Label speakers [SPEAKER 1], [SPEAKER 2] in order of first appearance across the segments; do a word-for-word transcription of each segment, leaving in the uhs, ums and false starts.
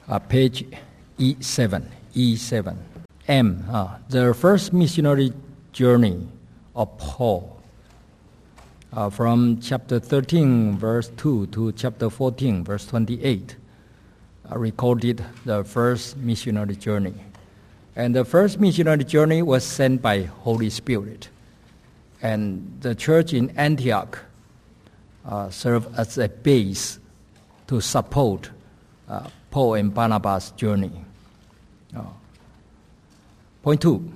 [SPEAKER 1] uh, page E seven, E seven. M, uh, the first missionary journey of Paul, uh, from chapter thirteen, verse two to chapter fourteen, verse twenty-eight, uh, recorded the first missionary journey. And the first missionary journey was sent by Holy Spirit. And the church in Antioch uh, served as a base to support uh, Paul and Barnabas' journey. Uh, point two.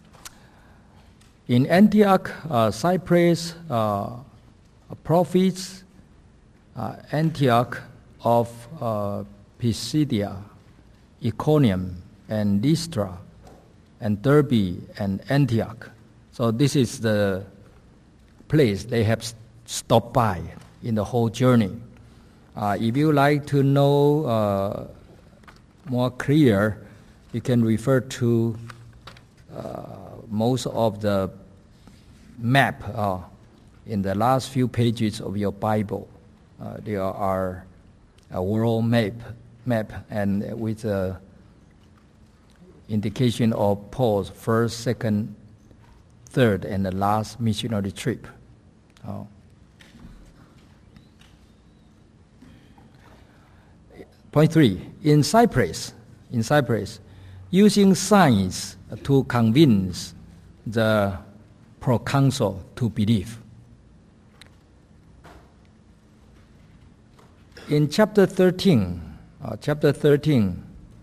[SPEAKER 1] In Antioch, uh, Cyprus, uh, prophets, uh, Antioch of uh, Pisidia, Iconium, and Lystra, and Derbe, and Antioch. So this is the place they have stopped by in the whole journey. Uh, if you like to know uh, more clear, you can refer to uh, most of the map uh, in the last few pages of your Bible. Uh, there are a world map, map and with a indication of Paul's first, second, third, and the last missionary trip. Oh. Point three, in Cyprus, in Cyprus, using science to convince the proconsul to believe. In chapter thirteen, uh, chapter thirteen,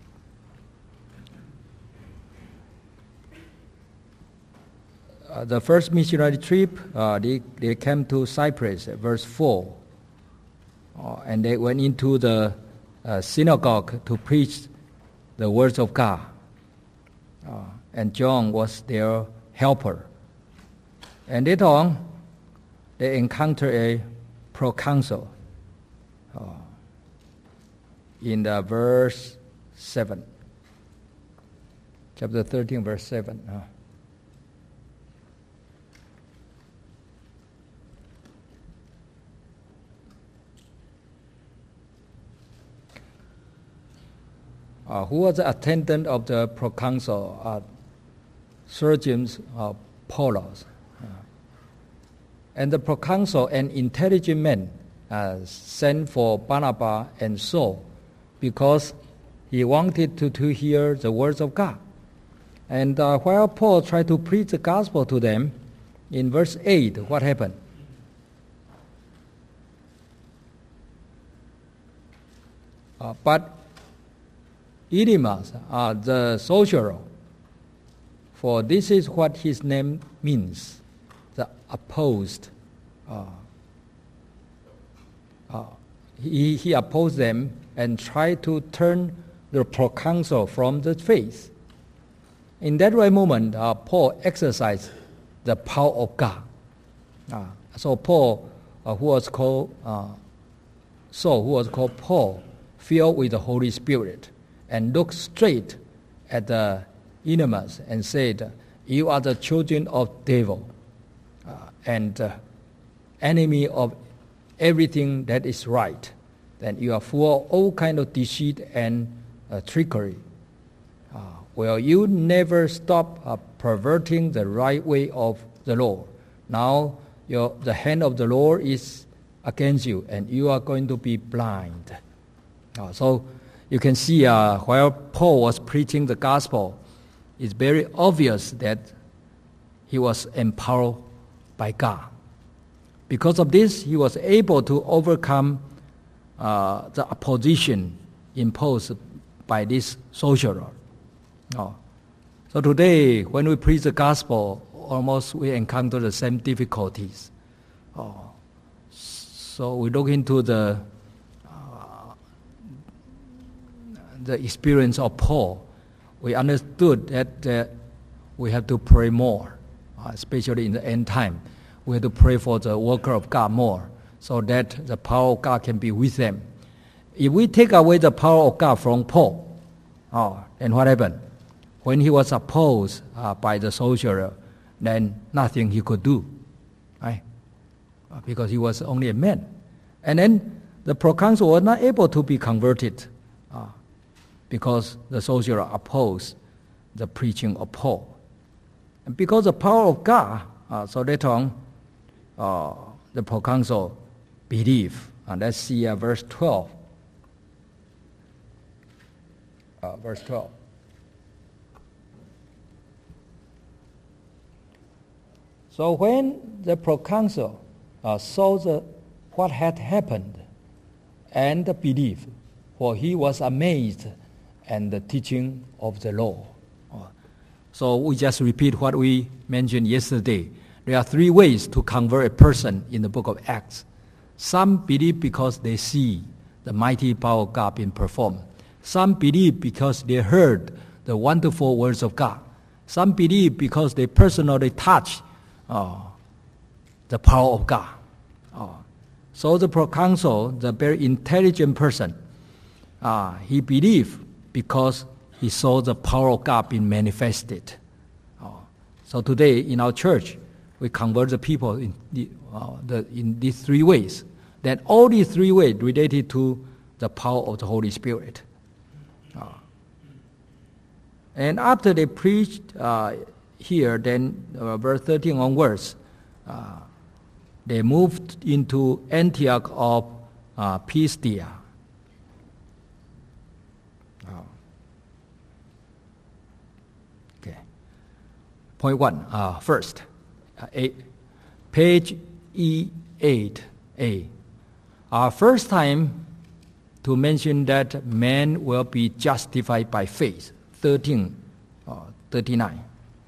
[SPEAKER 1] uh, the first missionary trip, uh, they, they came to Cyprus, verse four, uh, and they went into the uh, synagogue to preach the words of God. Uh, and John was their helper. And later on, they encountered a proconsul uh, in the verse seven. Chapter thirteen, verse seven. Uh. Uh, who was the attendant of the proconsul, uh, Sergius uh, Paulus. Uh, and the proconsul, an intelligent man, uh, sent for Barnabas and Saul because he wanted to, to hear the words of God. And uh, while Paul tried to preach the gospel to them, in verse eight, what happened? Uh, but Elymas, uh, the sorcerer, for this is what his name means, the opposed. Uh, uh, he, he opposed them and tried to turn the proconsul from the faith. In that very moment, uh, Paul exercised the power of God. Uh, so Paul, uh, who was called uh, Saul, who was called Paul, filled with the Holy Spirit, and looked straight at the Elymas and said, "You are the children of devil, uh, and uh, enemy of everything that is right. Then you are full of all kind of deceit and uh, trickery. Uh, well, you never stop uh, perverting the right way of the Lord. Now your, the hand of the Lord is against you, and you are going to be blind." Uh, so you can see uh, while Paul was preaching the gospel, it's very obvious that he was empowered by God. Because of this, he was able to overcome uh, the opposition imposed by this sorcerer. Oh. So today, when we preach the gospel, almost we encounter the same difficulties. Oh. So we look into the the experience of Paul. We understood that uh, we have to pray more, uh, especially in the end time. We have to pray for the worker of God more, so that the power of God can be with them. If we take away the power of God from Paul, oh, then what happened? When he was opposed uh, by the sorcerer, then nothing he could do, right? Because he was only a man. And then the proconsul was not able to be converted. Uh, because the soldier opposed the preaching of Paul. And because the power of God, uh, so later on, uh, the proconsul believed. And let's see uh, verse twelve. Uh, verse twelve. So when the proconsul uh, saw the, what had happened and believed, for he was amazed at the teaching of the law. So we just repeat what we mentioned yesterday. There are three ways to convert a person in the book of Acts. Some believe because they see the mighty power of God being performed. Some believe because they heard the wonderful words of God. Some believe because they personally touch uh, the power of God. Uh, so the proconsul, the very intelligent person, uh, he believed because he saw the power of God being manifested. Uh, so today in our church, we convert the people in, the, uh, the, in these three ways. Then all these three ways related to the power of the Holy Spirit. Uh, and after they preached uh, here, then uh, verse thirteen onwards, uh, they moved into Antioch of uh, Pisidia. Point one, uh, first, uh, eight, page E eight A. Our first time to mention that man will be justified by faith, thirteen, uh, thirty-nine.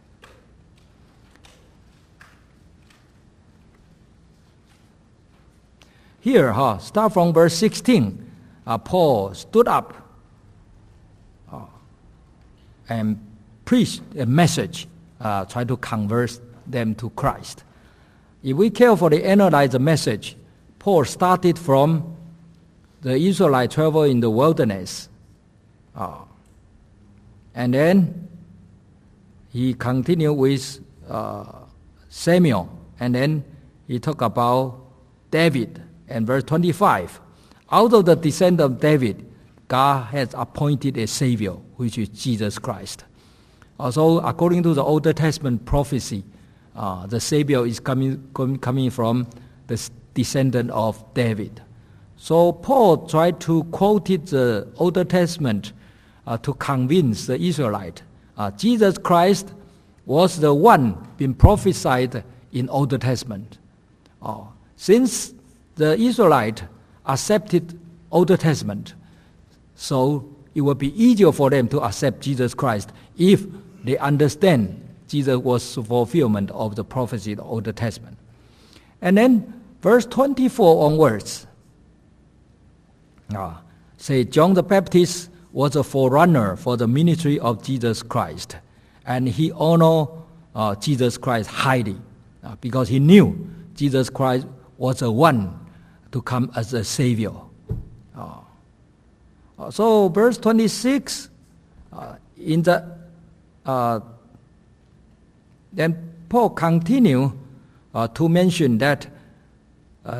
[SPEAKER 1] Here, huh, start from verse sixteen. Uh, Paul stood up uh, and preached a message. Uh, try to convert them to Christ. If we carefully analyze the message, Paul started from the Israelite travel in the wilderness. Uh, and then he continued with uh, Samuel. And then he talked about David. And verse twenty-five, out of the descendant of David, God has appointed a Savior, which is Jesus Christ. Also, according to the Old Testament prophecy, uh, the Savior is coming, coming from the descendant of David. So Paul tried to quote the Old Testament uh, to convince the Israelite. Uh, Jesus Christ was the one being prophesied in Old Testament. Uh, since the Israelite accepted Old Testament, so it will be easier for them to accept Jesus Christ if they understand Jesus was the fulfillment of the prophecy of the Old Testament. And then verse twenty-four onwards, uh, say John the Baptist was a forerunner for the ministry of Jesus Christ, and he honored uh, Jesus Christ highly uh, because he knew Jesus Christ was the one to come as a Savior. Uh, so verse twenty-six, uh, in the Uh, then Paul continued uh, to mention that uh,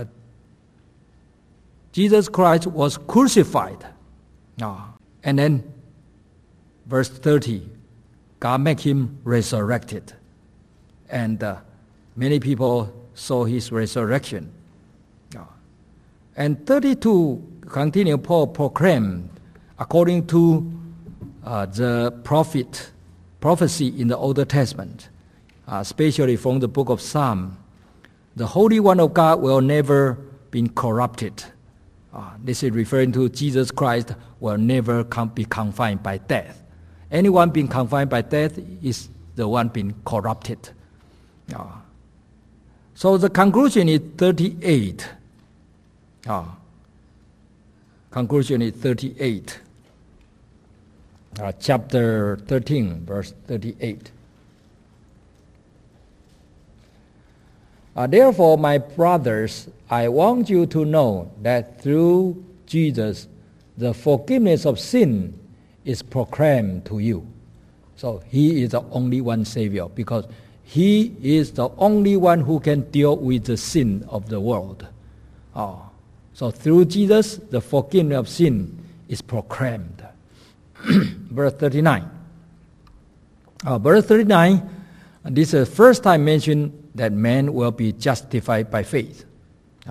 [SPEAKER 1] Jesus Christ was crucified. Uh, and then verse thirty, God made him resurrected. And uh, many people saw his resurrection. Uh, and thirty-two, continue, Paul proclaimed, according to uh, the prophet, prophecy in the Old Testament, uh, especially from the book of Psalm, the Holy One of God will never be corrupted. Uh, this is referring to Jesus Christ will never com- be confined by death. Anyone being confined by death is the one being corrupted. Uh, so the conclusion is thirty-eight. Uh, conclusion is thirty-eight. Uh, chapter thirteen, verse thirty-eight. Uh, Therefore, my brothers, I want you to know that through Jesus, the forgiveness of sin is proclaimed to you. So he is the only one Savior because he is the only one who can deal with the sin of the world. Oh. So through Jesus, the forgiveness of sin is proclaimed. verse thirty-nine. Uh, verse thirty-nine, this is the first time mentioned that man will be justified by faith. Uh,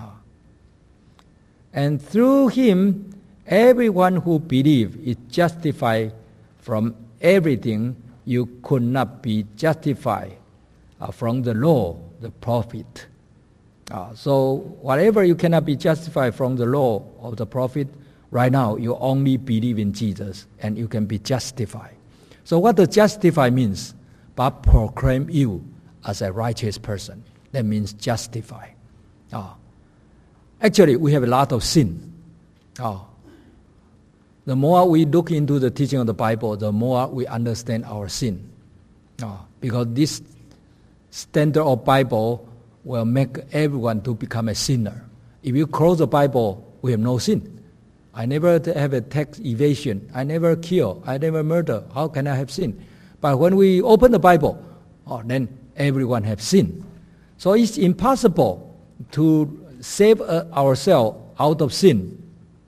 [SPEAKER 1] and through him, everyone who believes is justified from everything you could not be justified uh, from the law, the prophet. Uh, so whatever you cannot be justified from the law of the prophet, right now you only believe in Jesus and you can be justified. So what does justify means? But proclaim you as a righteous person. That means justify. Uh, actually, we have a lot of sin. Uh, The more we look into the teaching of the Bible, the more we understand our sin. Uh, because this standard of Bible will make everyone to become a sinner. If you close the Bible, we have no sin. I never have a tax evasion. I never kill. I never murder. How can I have sin? But when we open the Bible, oh, then everyone has sin. So it's impossible to save uh, ourselves out of sin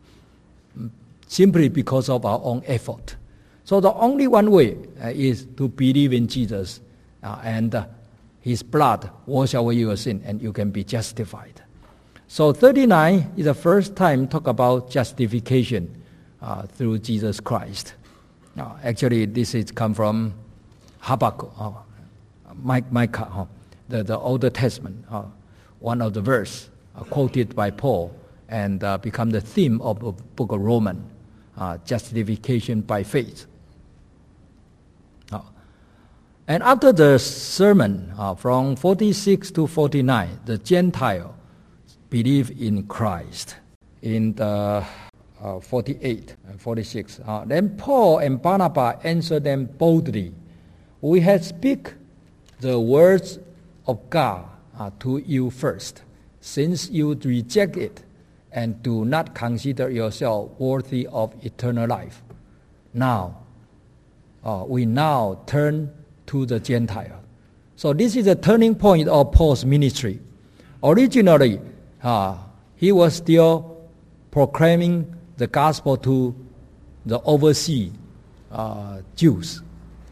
[SPEAKER 1] simply because of our own effort. So the only one way uh, is to believe in Jesus uh, and uh, His blood wash away your sin and you can be justified. So thirty-nine is the first time talk about justification uh, through Jesus Christ. Uh, actually, this is come from Habakkuk, uh, Micah, uh, the, the Old Testament, uh, one of the verse uh, quoted by Paul and uh, become the theme of the book of Romans. Uh, justification by faith. Uh, and after the sermon, uh, from forty-six to forty-nine, the Gentile believe in Christ. In the uh, forty-eight and forty-six, uh, then Paul and Barnabas answered them boldly. We have speak the words of God uh, to you first, since you reject it and do not consider yourself worthy of eternal life. Now, uh, we now turn to the Gentile. So this is a turning point of Paul's ministry. Originally, uh, he was still proclaiming the gospel to the overseas uh, Jews.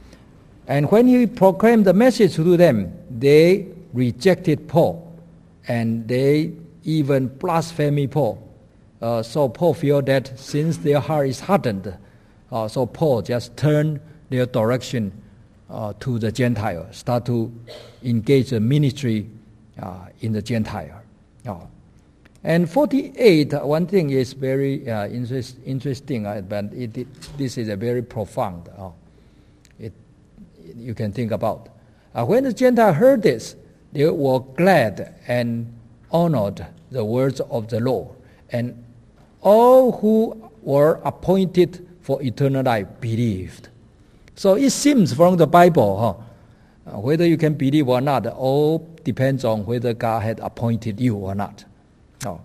[SPEAKER 1] And when he proclaimed the message to them, they rejected Paul, and they even blasphemy Paul. Uh, so Paul feel that since their heart is hardened, uh, so Paul just turned their direction uh, to the Gentile, start to engage the ministry uh, in the Gentile. Uh, and forty-eight, uh, one thing is very uh, interest, interesting, uh, but it, it, this is a very profound. Uh, it, you can think about. Uh, when the Gentile heard this, they were glad and honored the words of the Lord, and all who were appointed for eternal life believed. So it seems from the Bible, huh, whether you can believe or not, all depends on whether God had appointed you or not. Oh.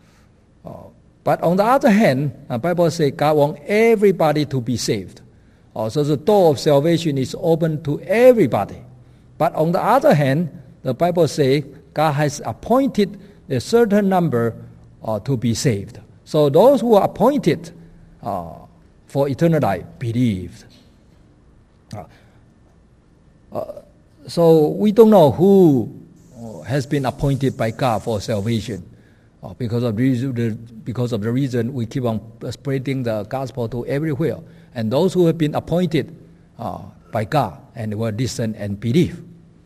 [SPEAKER 1] Oh. But on the other hand, the Bible says God wants everybody to be saved. Oh, so the door of salvation is open to everybody. But on the other hand, the Bible says God has appointed a certain number uh, to be saved. So those who are appointed uh, for eternal life believed. Uh, uh, so we don't know who has been appointed by God for salvation. Uh, because of reason, the, because of the reason we keep on spreading the gospel to everywhere. And those who have been appointed uh, by God and will listen and believe.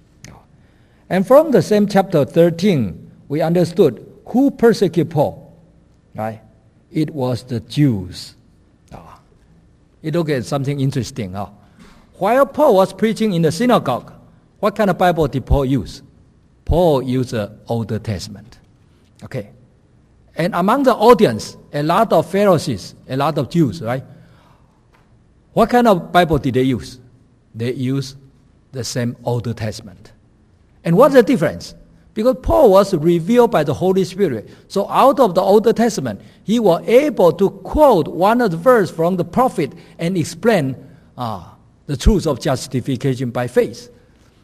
[SPEAKER 1] And from the same chapter thirteen, we understood who persecuted Paul. Right? It was the Jews. Uh, you look at something interesting. Uh, while Paul was preaching in the synagogue, what kind of Bible did Paul use? Paul used the Old Testament. Okay. And among the audience, a lot of Pharisees, a lot of Jews, right? What kind of Bible did they use? They used the same Old Testament. And what's the difference? Because Paul was revealed by the Holy Spirit. So out of the Old Testament, he was able to quote one of the verses from the prophet and explain uh, the truth of justification by faith.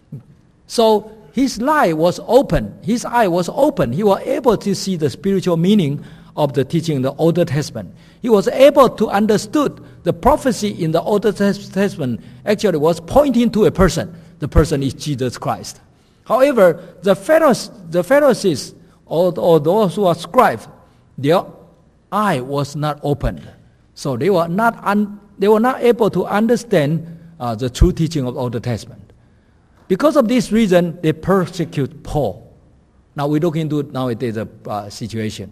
[SPEAKER 1] So his life was open. His eye was open. He was able to see the spiritual meaning of the teaching in the Old Testament. He was able to understood the prophecy in the Old Testament actually was pointing to a person. The person is Jesus Christ. However, the Pharisees, the Pharisees or, or those who are scribes, their eye was not opened. So they were not, un, they were not able to understand uh, the true teaching of the Old Testament. Because of this reason, they persecute Paul. Now we look into nowadays the uh, situation.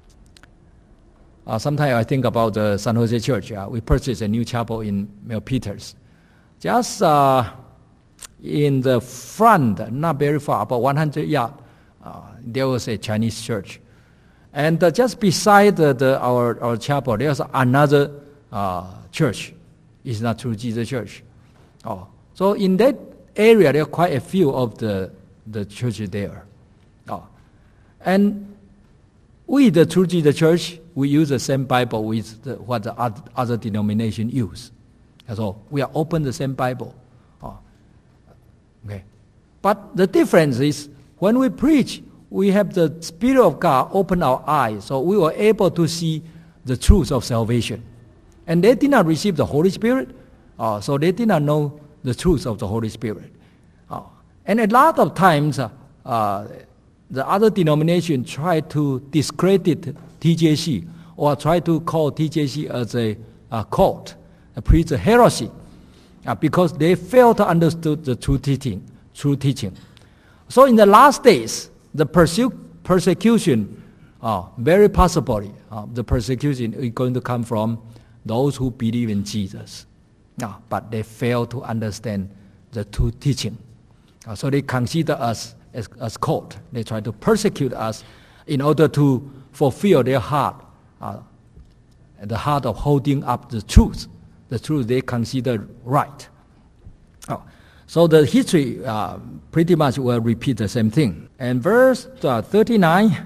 [SPEAKER 1] Uh, sometimes I think about the San Jose Church. Uh, we purchased a new chapel in Milpitas. Just uh, in the front, not very far, about one hundred yards, uh, there was a Chinese church. And uh, just beside the, the, our, our chapel, there's another uh, church. It's not True Jesus Church. Oh. So in that area, there are quite a few of the, the churches there. Oh. And we, the True Jesus Church, we use the same Bible with the, what the other denomination use. So we are open the same Bible. Oh. Okay. But the difference is when we preach, we have the Spirit of God open our eyes, so we were able to see the truth of salvation. And they did not receive the Holy Spirit, uh, so they did not know the truth of the Holy Spirit. Uh, and a lot of times, uh, uh, the other denomination try to discredit T J C or try to call T J C as a, a cult, a preach a heresy, uh, because they fail to understand the true teaching. True teaching. So in the last days, the perse- persecution, uh, very possibly, uh, the persecution is going to come from those who believe in Jesus. Uh, but they fail to understand the true teaching. Uh, so they consider us as, as cult. They try to persecute us in order to fulfill their heart, uh, the heart of holding up the truth, the truth they consider right. Oh. So the history uh, pretty much will repeat the same thing. And verse uh, thirty-nine,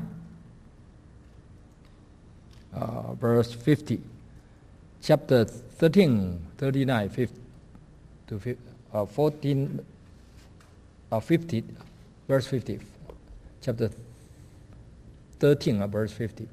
[SPEAKER 1] uh, verse fifty, chapter thirteen, thirty-nine, fifty, to uh, fourteen, uh, fifty, verse fifty, chapter thirteen, uh, verse fifty.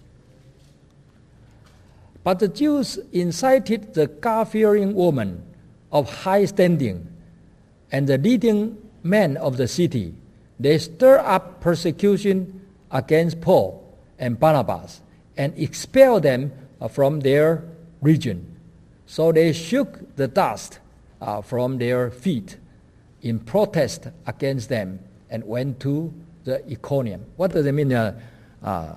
[SPEAKER 1] But the Jews incited the God-fearing woman of high standing and the leading men of the city. They stirred up persecution against Paul and Barnabas and expelled them uh, from their region. So they shook the dust uh, from their feet in protest against them and went to the Iconium. What does it mean? Uh, uh,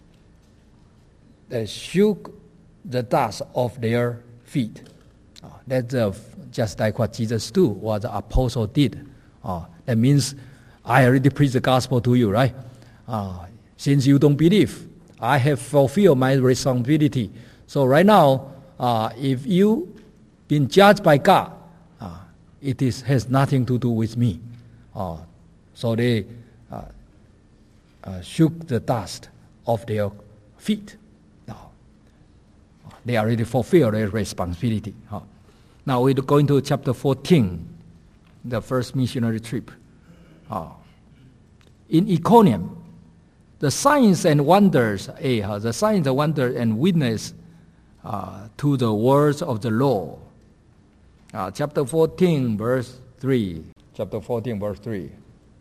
[SPEAKER 1] they shook the dust off their feet. Uh, that's uh, just like what Jesus do, what the apostle did. Uh, that means I already preached the gospel to you, right? Uh, since you don't believe, I have fulfilled my responsibility. So right now, uh, if you been judged by God, uh, it is has nothing to do with me. Uh, so they uh, uh, shook the dust off their feet. Now, they already fulfilled their responsibility. Uh, Now we're going to chapter fourteen, the first missionary trip. Uh, in Iconium, the signs and wonders, eh, uh, the signs and wonders and witness uh, to the words of the law. Uh, chapter fourteen, verse three. Chapter fourteen, verse three.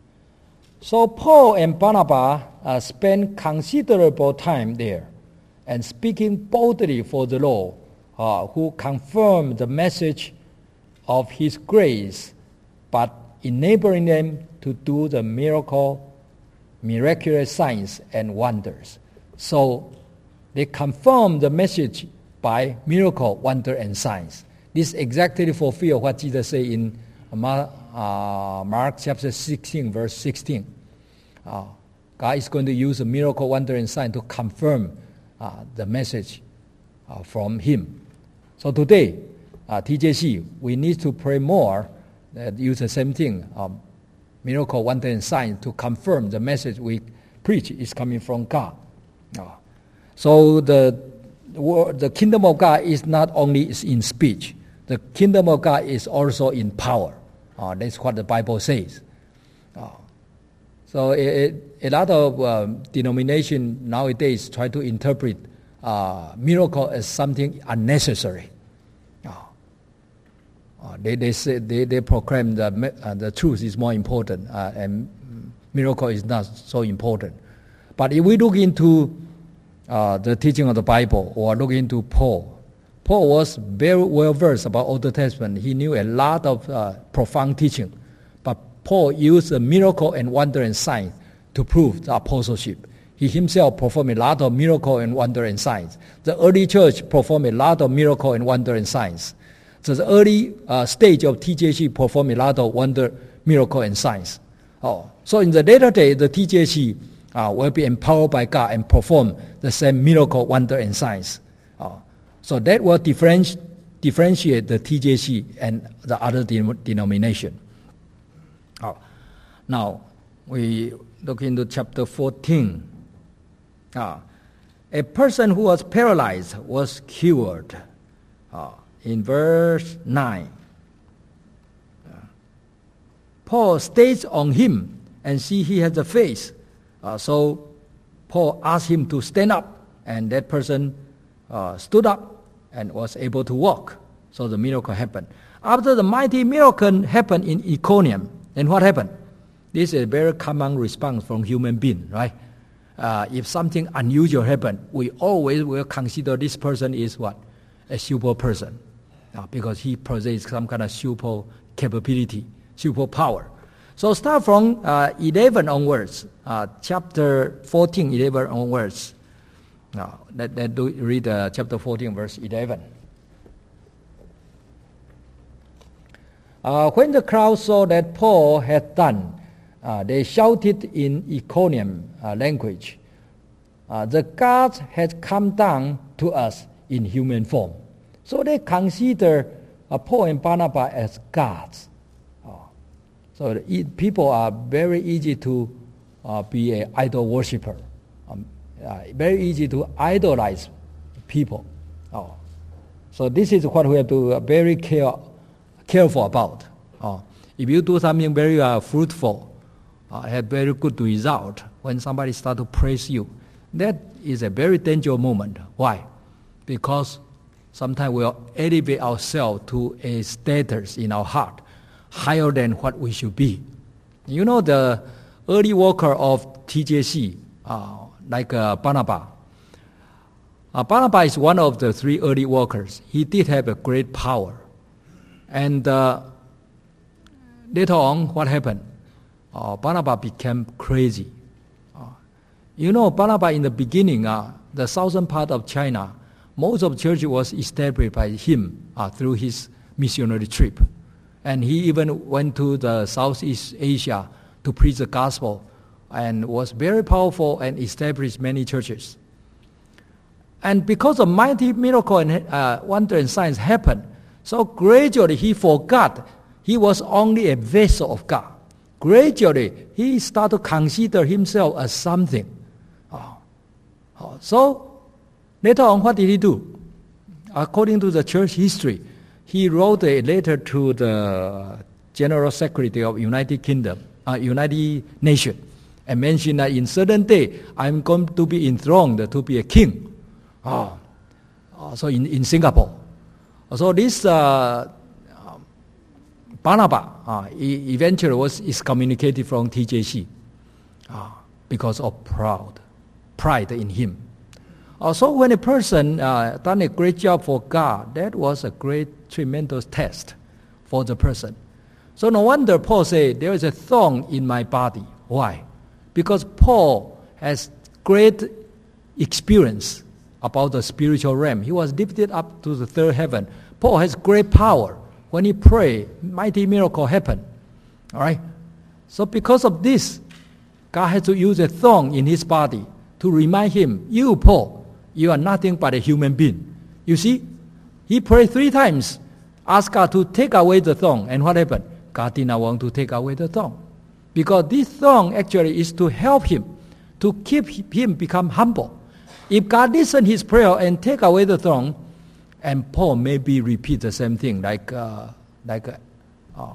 [SPEAKER 1] So Paul and Barnabas uh, spent considerable time there, and speaking boldly for the law, Uh, who confirmed the message of his grace, but enabling them to do the miracle, miraculous signs and wonders. So they confirmed the message by miracle, wonder, and signs. This exactly fulfills what Jesus said in Mark, uh, Mark chapter sixteen, verse sixteen. Uh, God is going to use a miracle, wonder, and sign to confirm uh, the message uh, from him. So today, uh, T J C, we need to pray more, uh, use the same thing, um, miracle, wonder, and sign to confirm the message we preach is coming from God. Uh, so the, the kingdom of God is not only in speech, the kingdom of God is also in power. Uh, that's what the Bible says. Uh, so it, a lot of um, denominations nowadays try to interpret Uh, miracle as something unnecessary. Uh, they they say they, they proclaim that uh, the truth is more important uh, and miracle is not so important. But if we look into uh, the teaching of the Bible or look into Paul, Paul was very well versed about Old Testament. He knew a lot of uh, profound teaching. But Paul used a miracle and wonder and signs to prove the apostleship. He himself performed a lot of miracle and wonder and signs. The early church performed a lot of miracle and wonder and signs. So the early uh, stage of T J C performed a lot of wonder, miracle, and signs. Oh, so in the later day, the T J C uh, will be empowered by God and perform the same miracle, wonder, and signs. Oh, so that will differenti- differentiate the T J C and the other de- denomination. Oh, now we look into chapter fourteen. Uh, a person who was paralyzed was cured. Uh, in verse nine. Uh, Paul stays on him and see he has a face. Uh, so Paul asked him to stand up, and that person uh, stood up and was able to walk. So the miracle happened. After the mighty miracle happened in Iconium, then what happened? This is a very common response from human being, right? Uh, if something unusual happened, we always will consider this person is what? A super person. Uh, because he possesses some kind of super capability, super power. So start from uh, eleven onwards, uh, chapter fourteen, eleven onwards. Now, let, let do read uh, chapter fourteen, verse eleven. Uh, when the crowd saw that Paul had done, uh, they shouted in Iconium uh, language, uh, the gods had come down to us in human form. So they consider uh, Paul and Barnabas as gods. Oh. So the, people are very easy to uh, be an idol worshiper. Um, uh, very easy to idolize people. Oh. So this is what we have to uh, very care, careful about. Oh. If you do something very uh, fruitful, uh, have very good result, when somebody start to praise you, that is a very dangerous moment. Why? Because sometimes we'll elevate ourselves to a status in our heart higher than what we should be. You know, the early worker of T J C, uh, like uh, Barnabas. Uh, Barnabas is one of the three early workers. He did have a great power. And uh, later on, what happened? Uh, Barnabas became crazy. Uh, you know, Barnabas in the beginning, uh, the southern part of China, most of the church was established by him uh, through his missionary trip. And he even went to the Southeast Asia to preach the gospel and was very powerful and established many churches. And because of mighty miracle and uh, wonder and signs happened, so gradually he forgot he was only a vessel of God. Gradually he started to consider himself as something. Oh. Oh. So later on, what did he do? According to the church history, he wrote a letter to the General Secretary of United Kingdom, uh, United Nations, and mentioned that in certain day I'm going to be enthroned to be a king. Oh, so in, in Singapore. So this uh, Barnabas uh, eventually was excommunicated from T J C uh, because of proud, pride in him. Also, when a person uh, done a great job for God, that was a great, tremendous test for the person. So no wonder Paul said, there is a thorn in my body. Why? Because Paul has great experience about the spiritual realm. He was lifted up to the third heaven. Paul has great power. When he prayed, mighty miracle happened. All right? So because of this, God had to use a thorn in his body to remind him, you, Paul, you are nothing but a human being. You see, he prayed three times, asked God to take away the thorn. And what happened? God did not want to take away the thorn. Because this thorn actually is to help him, to keep him become humble. If God listen his prayer and take away the thorn, and Paul maybe repeat the same thing like uh, like a, uh,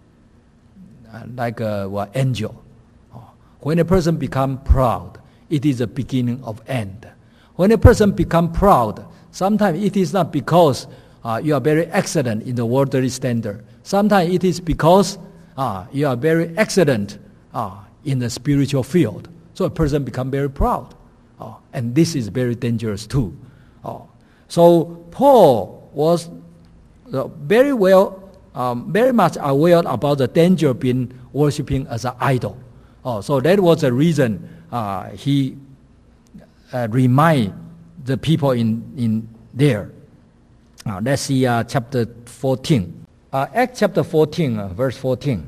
[SPEAKER 1] like a what, angel. Uh, when a person become proud, it is the beginning of end. When a person become proud, sometimes it is not because uh, you are very excellent in the worldly standard. Sometimes it is because uh, you are very excellent uh, in the spiritual field. So a person becomes very proud. Uh, and this is very dangerous too. Uh, so Paul was uh, very well, um, very much aware about the danger of being worshipping as an idol. Uh, so that was the reason uh, he uh, remind the people in, in there. Uh, let's see uh, chapter fourteen. Uh, Acts chapter fourteen, uh, verse fourteen.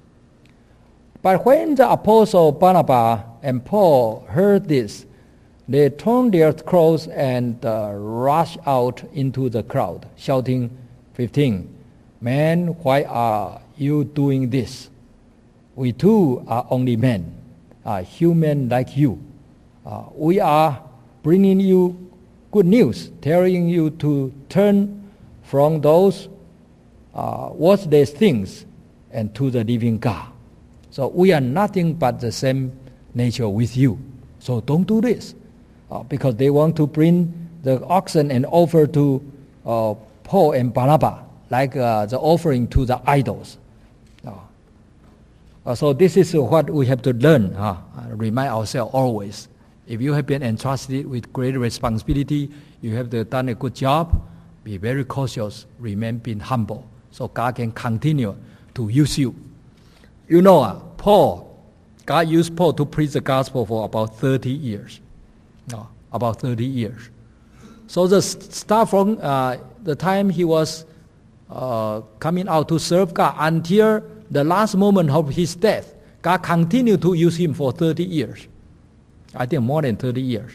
[SPEAKER 1] But when the apostle Barnabas and Paul heard this, they torn their clothes and uh, rushed out into the crowd, shouting, fifteen, Men, why are you doing this? We too are only men, uh, human like you. Uh, we are bringing you good news, telling you to turn from those uh, worthless things and to the living God. So we are nothing but the same nature with you. So don't do this. Uh, because they want to bring the oxen and offer to uh, Paul and Barnabas, like uh, the offering to the idols. Uh, uh, so this is what we have to learn, uh, remind ourselves always. If you have been entrusted with great responsibility, you have done a good job, be very cautious, remain being humble, so God can continue to use you. You know, uh, Paul, God used Paul to preach the gospel for about thirty years. No, about thirty years. So the start from uh, the time he was uh, coming out to serve God until the last moment of his death, God continued to use him for thirty years. I think more than thirty years.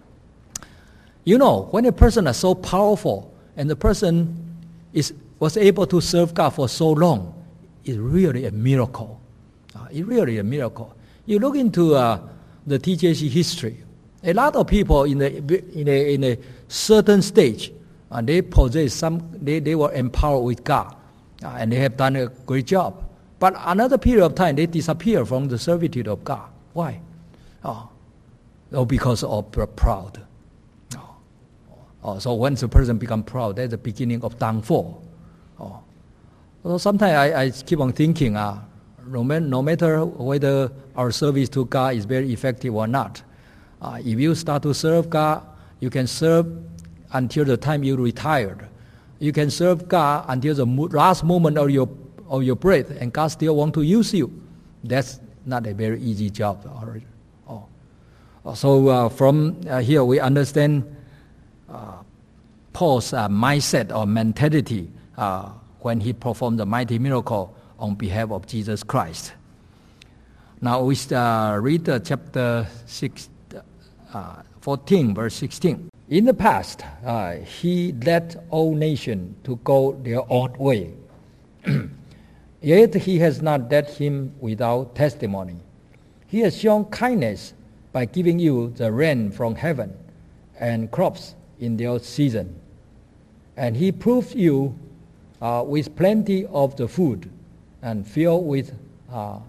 [SPEAKER 1] You know, when a person is so powerful and the person is was able to serve God for so long, it's really a miracle. Uh, it's really a miracle. You look into uh, the T J C history. A lot of people in a in a, in a certain stage, uh, they possess some, they, they were empowered with God, uh, and they have done a great job. But another period of time, they disappear from the servitude of God. Why? Oh, oh because of proud. Oh. Oh, so once a person becomes proud, that's the beginning of downfall. Oh. So sometimes I, I keep on thinking, uh, no, no matter whether our service to God is very effective or not, Uh, if you start to serve God, you can serve until the time you retired. You can serve God until the last moment of your of your breath, and God still want to use you. That's not a very easy job. Oh. So uh, from uh, here we understand uh, Paul's uh, mindset or mentality uh, when he performed the mighty miracle on behalf of Jesus Christ. Now we uh, read uh, chapter six. Uh, fourteen, verse sixteen. In the past, uh, he led all nations to go their own way. Yet he has not led him without testimony. He has shown kindness by giving you the rain from heaven and crops in their season. And he proved you uh, with plenty of the food and filled with uh,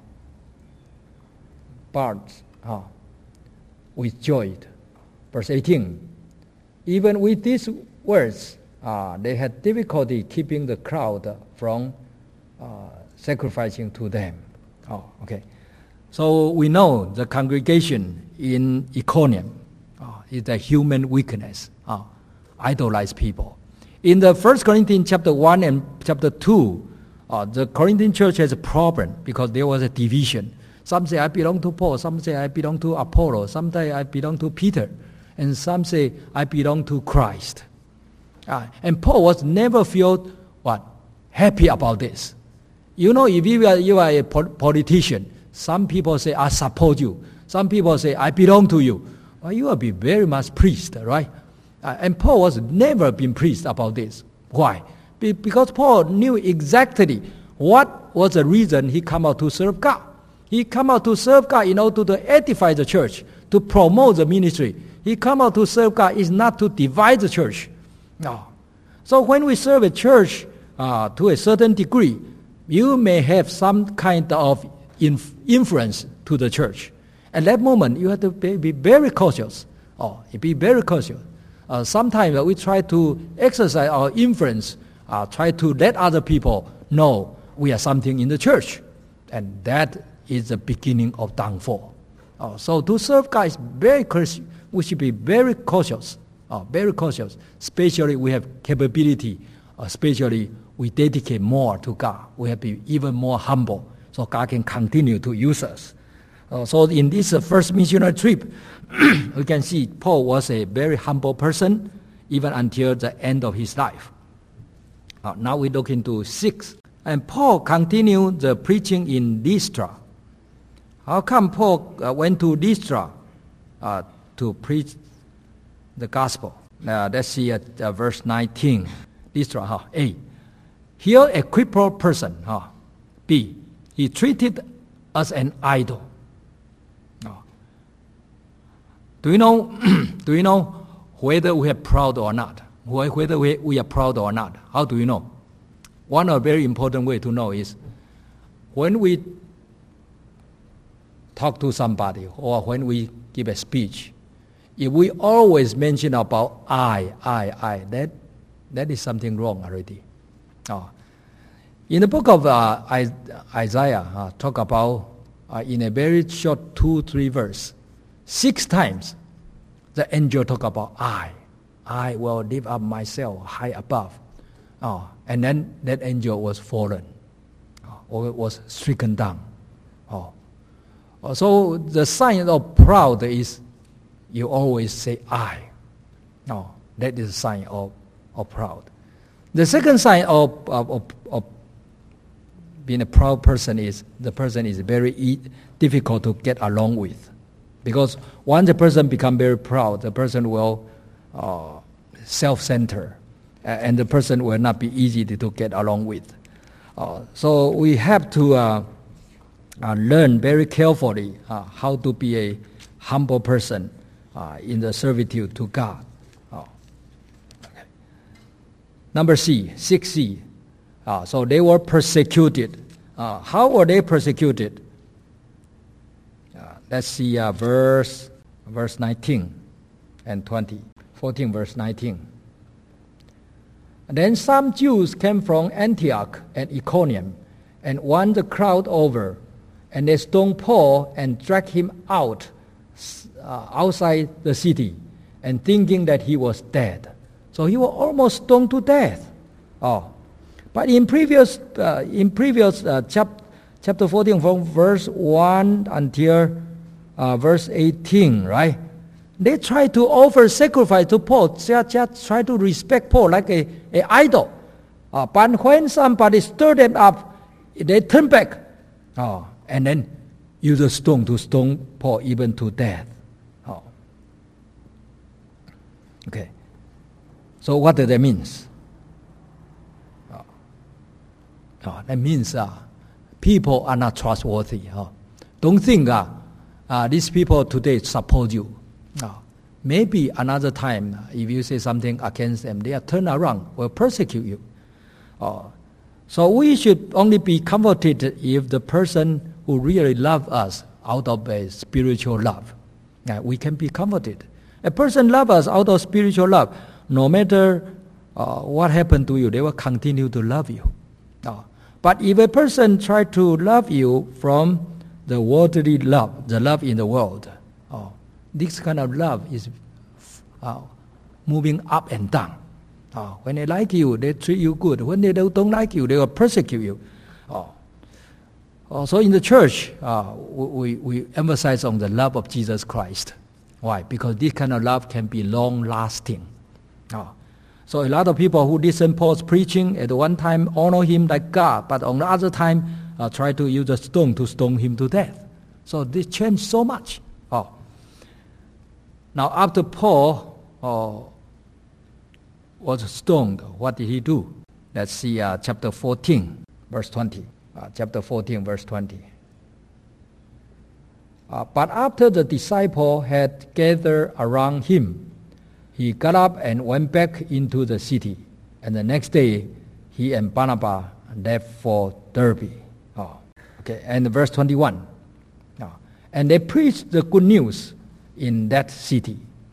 [SPEAKER 1] birds. Uh, with joy. Verse eighteen. Even with these words, uh, they had difficulty keeping the crowd from uh, sacrificing to them. Oh, okay. So we know the congregation in Iconium uh, is a human weakness, uh, idolize people. In the First Corinthians chapter one and chapter two, uh, the Corinthian church has a problem because there was a division. Some say, I belong to Paul. Some say, I belong to Apollo. Some say, I belong to Peter. And some say, I belong to Christ. Uh, and Paul was never feel what? Happy about this. You know, if you are, you are a politician, some people say, I support you. Some people say, I belong to you. Well, you will be very much pleased, right? Uh, and Paul was never been pleased about this. Why? Be- because Paul knew exactly what was the reason he come out to serve God. He come out to serve God in order to edify the church, to promote the ministry. He come out to serve God is not to divide the church. No. So when we serve a church uh, to a certain degree, you may have some kind of inf- influence to the church. At that moment, you have to be, be very cautious. Oh, be very cautious. uh, sometimes we try to exercise our influence, uh, try to let other people know we are something in the church. And that is the beginning of downfall. Uh, so to serve God is very cautious. We should be very cautious, uh, very cautious. Especially we have capability, especially we dedicate more to God. We have to be even more humble so God can continue to use us. Uh, so in this uh, first missionary trip, we can see Paul was a very humble person even until the end of his life. Uh, now we look into six. And Paul continued the preaching in Lystra. How come Paul uh, went to Lystra uh, to preach the gospel? Uh, let's see at uh, verse nineteen. Lystra, huh? A. Here a crippled person. Huh? B. He treated as an idol. Oh. Do you know? Do you know whether we are proud or not? Whether we, we are proud or not? How do you know? One of very important way to know is when we talk to somebody or when we give a speech, if we always mention about I, I, I, that that is something wrong already. Oh. In the book of uh, Isaiah, uh, talk about uh, in a very short two, three verse, six times the angel talk about I. I will lift up myself high above. Oh, and then that angel was fallen, oh, or was stricken down. Oh. Oh, so the sign of proud is you always say I. Oh, that is a sign of, of proud. The second sign of, of, of, of being a proud person is the person is very e- difficult to get along with. Because once a person becomes very proud, the person will uh, self-centered. And the person will not be easy to, to get along with. Uh, so we have to uh, uh, learn very carefully uh, how to be a humble person uh, in the servitude to God. Oh. Okay. Number C, six C. Uh, so they were persecuted. Uh, how were they persecuted? Uh, let's see uh, verse, verse nineteen and twenty. fourteen verse nineteen. Then some Jews came from Antioch and Iconium and won the crowd over, and they stoned Paul and dragged him out uh, outside the city, and thinking that he was dead. So he was almost stoned to death. Oh, but in previous uh, in previous uh, chap- chapter fourteen, from verse one until uh, verse eighteen, right? They try to offer sacrifice to Paul, just, just try to respect Paul like a, a idol. Uh, but when somebody stir them up, they turn back. Uh, and then use a stone to stone Paul even to death. Oh. Okay. So what does that mean? Oh. Oh, that means uh, people are not trustworthy. Oh. Don't think uh, uh, these people today support you. Oh, maybe another time, if you say something against them, they are turn around, will persecute you. Oh, so we should only be comforted if the person who really loves us out of a spiritual love. Uh, we can be comforted. A person loves us out of spiritual love. No matter uh, what happened to you, they will continue to love you. Oh, but if a person tries to love you from the worldly love, the love in the world, oh, this kind of love is uh, moving up and down. Uh, when they like you, they treat you good. When they don't like you, they will persecute you. Uh, uh, so in the church, uh, we, we emphasize on the love of Jesus Christ. Why? Because this kind of love can be long-lasting. Uh, so a lot of people who listen Paul's preaching at one time honor him like God, but on the other time uh, try to use a stone to stone him to death. So this changed so much. Uh, Now, after Paul uh, was stoned, what did he do? Let's see uh, chapter fourteen, verse twenty. Uh, chapter fourteen, verse twenty. Uh, but after the disciple had gathered around him, he got up and went back into the city. And the next day, he and Barnabas left for Derbe. Oh, okay, and verse twenty-one. Oh, and they preached the good news in that city,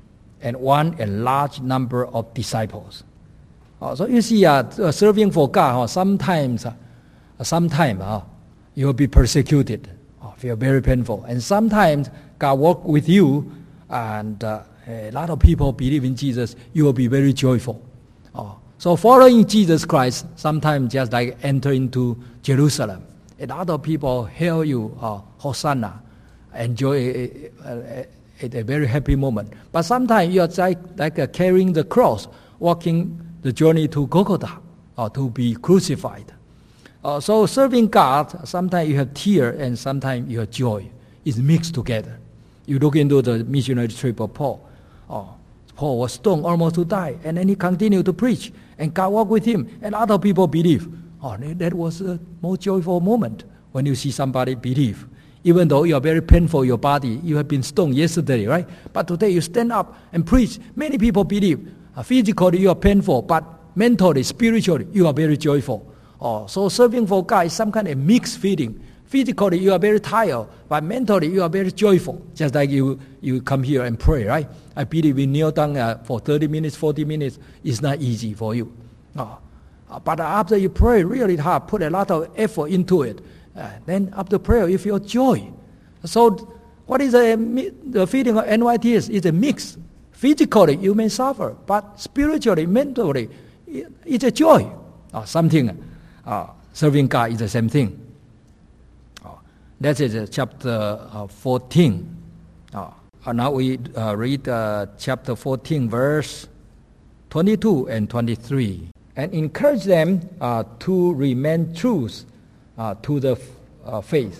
[SPEAKER 1] and won a large number of disciples. Uh, so you see, uh, uh, serving for God, uh, sometimes, uh, sometimes uh, you will be persecuted, uh, feel very painful. And sometimes God work with you, and uh, a lot of people believe in Jesus, you will be very joyful. Uh, so following Jesus Christ, sometimes just like enter into Jerusalem. A lot of people hail you, uh, Hosanna, enjoy a, a, a, a very happy moment. But sometimes you are like, like uh, carrying the cross, walking the journey to Golgotha, or to be crucified. Uh, so serving God, sometimes you have tear and sometimes you have joy. It's mixed together. You look into the missionary trip of Paul. Oh, Paul was stoned almost to die, and then he continued to preach, and God walked with him, and other people believe. Oh, that was a most joyful moment when you see somebody believe. Even though you are very painful, your body, you have been stoned yesterday, right? But today you stand up and preach. Many people believe. Uh, physically you are painful, but mentally, spiritually, you are very joyful. Oh, so serving for God is some kind of mixed feeling. Physically you are very tired, but mentally you are very joyful. Just like you, you come here and pray, right? I believe we kneel down uh, for thirty minutes, forty minutes. It's not easy for you. Oh. Uh, but after you pray really hard, put a lot of effort into it, uh, then after prayer you feel joy. So what is a, the feeling of N Y T S? It's a mix. Physically, you may suffer, but spiritually, mentally, it's a joy. Uh, something, uh, serving God is the same thing. Uh, that is uh, chapter uh, fourteen. Uh, and now we uh, read uh, chapter fourteen, verse twenty-two and twenty-three. And encourage them uh, to remain true uh, to the uh, faith.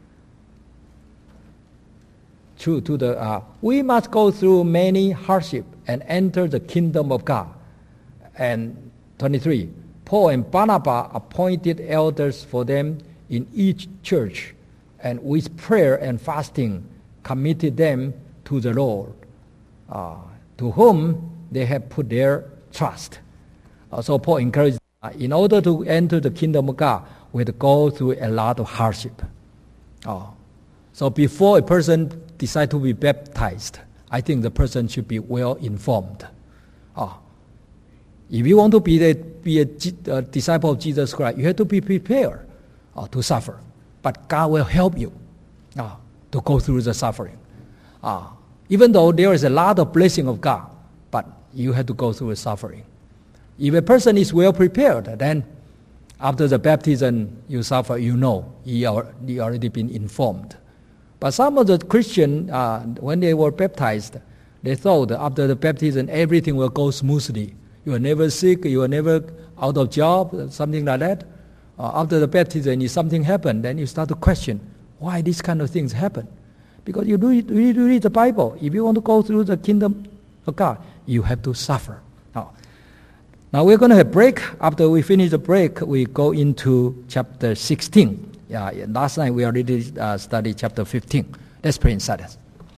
[SPEAKER 1] True to the, uh, we must go through many hardships and enter the kingdom of God. And twenty-three, Paul and Barnabas appointed elders for them in each church, and with prayer and fasting committed them to the Lord, uh, to whom they have put their trust. Uh, so Paul encouraged, uh, in order to enter the kingdom of God, we have to go through a lot of hardship. Uh, so before a person decide to be baptized, I think the person should be well informed. Oh, if you want to be a, be a, a disciple of Jesus Christ, you have to be prepared uh, to suffer. But God will help you uh, to go through the suffering. Uh, even though there is a lot of blessing of God, but you have to go through the suffering. If a person is well prepared, then after the baptism you suffer, you know, you are you already been informed. But some of the Christians, uh, when they were baptized, they thought after the baptism everything will go smoothly. You are never sick, you are never out of job, something like that. Uh, after the baptism, if something happened, then you start to question why these kind of things happen. Because you read, you read the Bible. If you want to go through the kingdom of God, you have to suffer. Now, now we're going to have a break. After we finish the break, we go into chapter sixteen. Yeah, last night we already uh, studied chapter fifteen. Let's pray in silence.